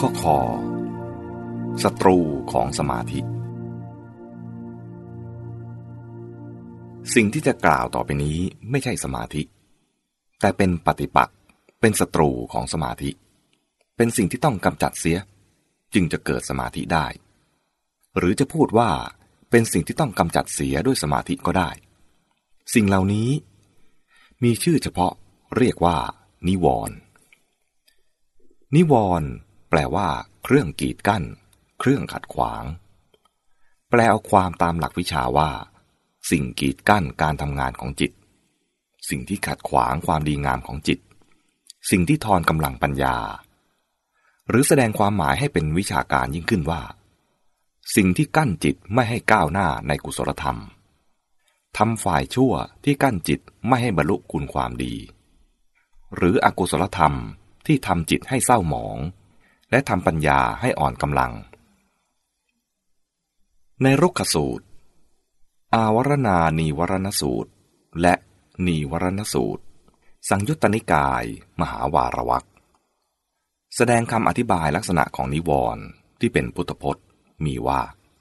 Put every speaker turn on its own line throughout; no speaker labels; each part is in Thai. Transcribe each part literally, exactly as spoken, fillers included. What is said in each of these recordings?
ข้อคอศัตรูของสมาธิสิ่งที่จะกล่าวต่อไปนี้ไม่ใช่สมาธิแต่เป็นปฏิปักษ์เป็นศัตรูของสมาธิเป็นสิ่งที่ต้องกำจัดเสียจึงจะเกิดสมาธิได้หรือจะพูดว่าเป็นสิ่งที่ต้องกำจัดเสียด้วยสมาธิก็ได้สิ่งเหล่านี้มีชื่อเฉพาะเรียกว่านิวรณ์นิวรณ์แปลว่าเครื่องกีดกั้นเครื่องขัดขวางแปลเอาความตามหลักวิชาว่าสิ่งกีดกั้นการทำงานของจิตสิ่งที่ขัดขวางความดีงามของจิตสิ่งที่ทอนกำลังปัญญาหรือแสดงความหมายให้เป็นวิชาการยิ่งขึ้นว่าสิ่งที่กั้นจิตไม่ให้ก้าวหน้าในกุศลธรรมทำฝ่ายชั่วที่กั้นจิตไม่ให้บรรลุคุณความดีหรืออกุศลธรรมที่ทำจิตให้เศร้าหมองและทำปัญญาให้อ่อนกำลังในรุกขสูตรอาวรณานีวรณสูตรและนีวรณสูตรสังยุตตนิกายมหาวารวรรคแสดงคำอธิบายลักษณะของนิวรณ์ที่เป็นพุทธพจน์มีว่า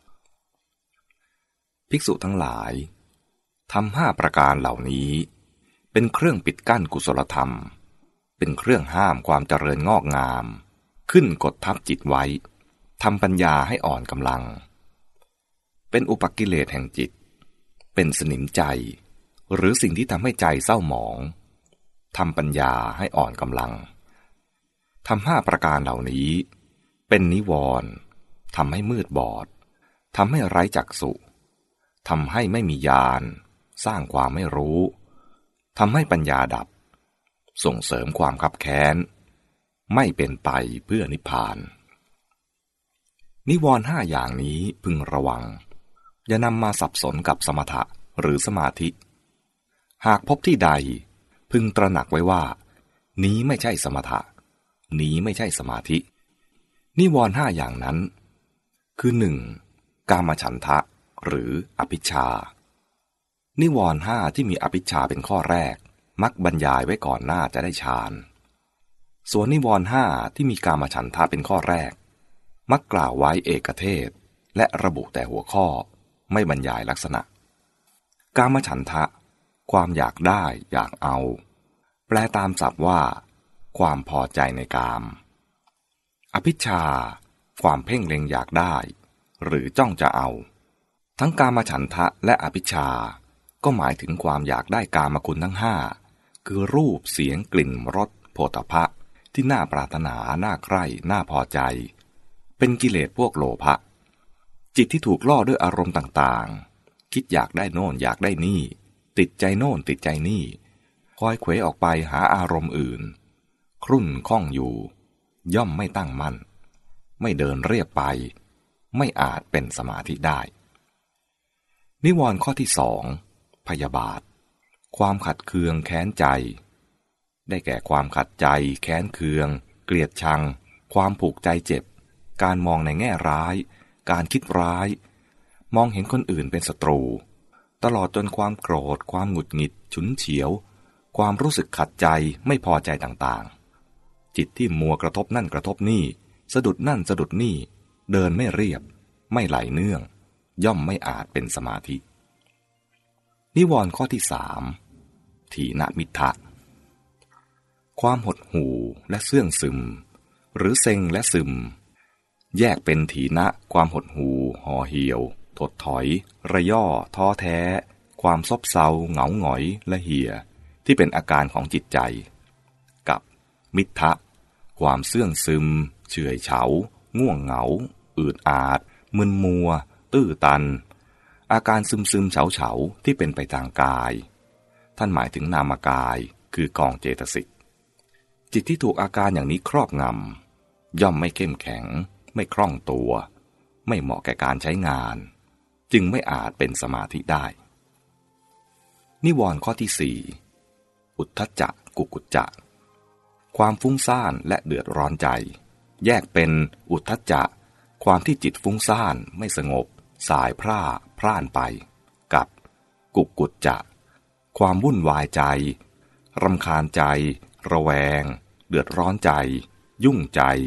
ภิกษุทั้งหลายทำห้าประการเหล่านี้เป็นเครื่องปิดกั้นกุศลธรรมเป็นเครื่องห้ามความเจริญงอกงามขึ้นกดทับจิตไว้ทำปัญญาให้อ่อนกำลังเป็นอุปกิเลสแห่งจิตเป็นสนิมใจหรือสิ่งที่ทำให้ใจเศร้าหมองทำปัญญาให้อ่อนกำลังทำห้าประการเหล่านี้เป็นนิวรณ์ทำให้มืดบอดทำให้ไร้จักษุทำให้ไม่มีญาณสร้างความไม่รู้ทำให้ปัญญาดับส่งเสริมความคับแค้นไม่เป็นไปเพื่อนิพพานนิวรณ์ห้าอย่างนี้พึงระวังอย่านำมาสับสนกับสมถะหรือสมาธิหากพบที่ใดพึงตระหนักไว้ว่านี้ไม่ใช่สมถะนี้ไม่ใช่สมาธินิวรณ์ห้าอย่างนั้นคือหนึ่งกามฉันทะหรืออภิชฌานิวรณ์ห้าที่มีอภิชฌาเป็นข้อแรกมักบรรยายไว้ก่อนหน้าจะได้ฌานส่วนนิวรณ์ห้าที่มีกามฉันทะเป็นข้อแรกมักกล่าวไว้เอกเทศและระบุแต่หัวข้อไม่บรรยายลักษณะกามฉันทะความอยากได้อยากเอาแปลตามศัพท์ว่าความพอใจในกามอภิชฌาความเพ่งเล็งอยากได้หรือจ้องจะเอาทั้งกามฉันทะและอภิชฌาก็หมายถึงความอยากได้กามคุณทั้งห้าคือรูปเสียงกลิ่นรสโผฏฐัพพะที่น่าปรารถนาน่าใคร่น่าพอใจเป็นกิเลสพวกโลภะจิตที่ถูกล่อด้วยอารมณ์ต่างๆคิดอยากได้โน่นอยากได้นี่ติดใจโน่นติดใจนี่คอยเขวออกไปหาอารมณ์อื่นครุ่นข้องอยู่ย่อมไม่ตั้งมั่นไม่เดินเรียบไปไม่อาจเป็นสมาธิได้นิวรณ์ข้อที่สองพยาบาทความขัดเคืองแค้นใจได้แก่ความขัดใจแค้นเคืองเกลียดชังความผูกใจเจ็บการมองในแง่ร้ายการคิดร้ายมองเห็นคนอื่นเป็นศัตรูตลอดจนความโกรธความหงุดหงิดฉุนเฉียวความรู้สึกขัดใจไม่พอใจต่างๆจิตที่มัวกระทบนั่นกระทบนี่สะดุดนั่นสะดุดนี่เดินไม่เรียบไม่ไหลเนื่องย่อมไม่อาจเป็นสมาธินิวรณ์ข้อที่สามถีนมิทธะความหดหู่และเสื่องซึมหรือเซ็งและซึมแยกเป็นถีนะความหดหู่ห่อเหี่ยวถดถอยระย่อท้อแท้ความซบเซาเหงาหงอยและเหี่ยที่เป็นอาการของจิตใจกับมิทธะความเสื่องซึมเฉื่อยเฉาง่วงเหงาอืดอาดมึนมัวตื้อตันอาการซึมซึมเฉาเฉาที่เป็นไปทางกายท่านหมายถึงนามกายคือกองเจตสิกจิตที่ถูกอาการอย่างนี้ครอบงำย่อมไม่เข้มแข็งไม่คล่องตัวไม่เหมาะแก่การใช้งานจึงไม่อาจเป็นสมาธิได้นิวรณ์ข้อที่สี่อุทธัจจะกุกุจจะความฟุ้งซ่านและเดือดร้อนใจแยกเป็นอุทธัจจะความที่จิตฟุ้งซ่านไม่สงบสายพร่าพร่านไปกับกุกุจจะความวุ่นวายใจรำคาญใจระแวงเดือดร้อนใจยุ่งใจ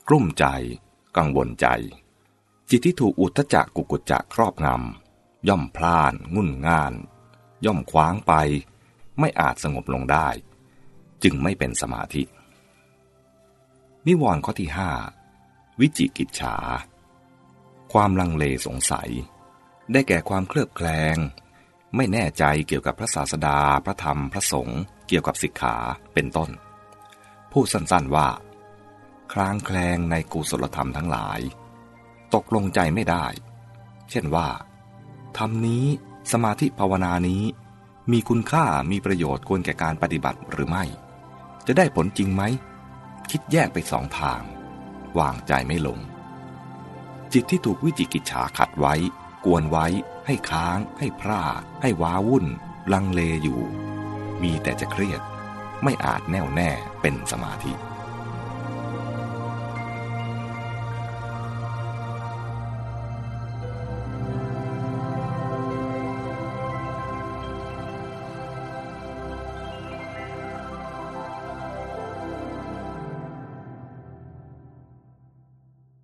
กลุ้มใจกังวลใจจิตที่ถูกอุทธัจจะกุกุจจะครอบงำย่อมพล่านงุ่นง่านย่อมคว้างไปไม่อาจสงบลงได้จึงไม่เป็นสมาธินิวรณ์ข้อที่ห้าวิจิกิจฉาความลังเลสงสัยได้แก่ความเคลือบแคลงไม่แน่ใจเกี่ยวกับพระศาสดาพระธรรมพระสงฆ์เกี่ยวกับสิกขาเป็นต้นพูดสั้นๆว่าคลางแคลงในกุศลธรรมทั้งหลายตกลงใจไม่ได้เช่นว่าธรรมนี้สมาธิภาวนานี้มีคุณค่ามีประโยชน์ควรแก่การปฏิบัติหรือไม่จะได้ผลจริงไหมคิดแยกไปสองทางวางใจไม่ลงจิตที่ถูกวิจิกิจฉาขัดไว้กวนไว้ให้ค้างให้พร่าให้ว้าวุ่นลังเลอยู่มีแต่จะเครียดไม่อาจแน่วแน่เป็นสมาธิ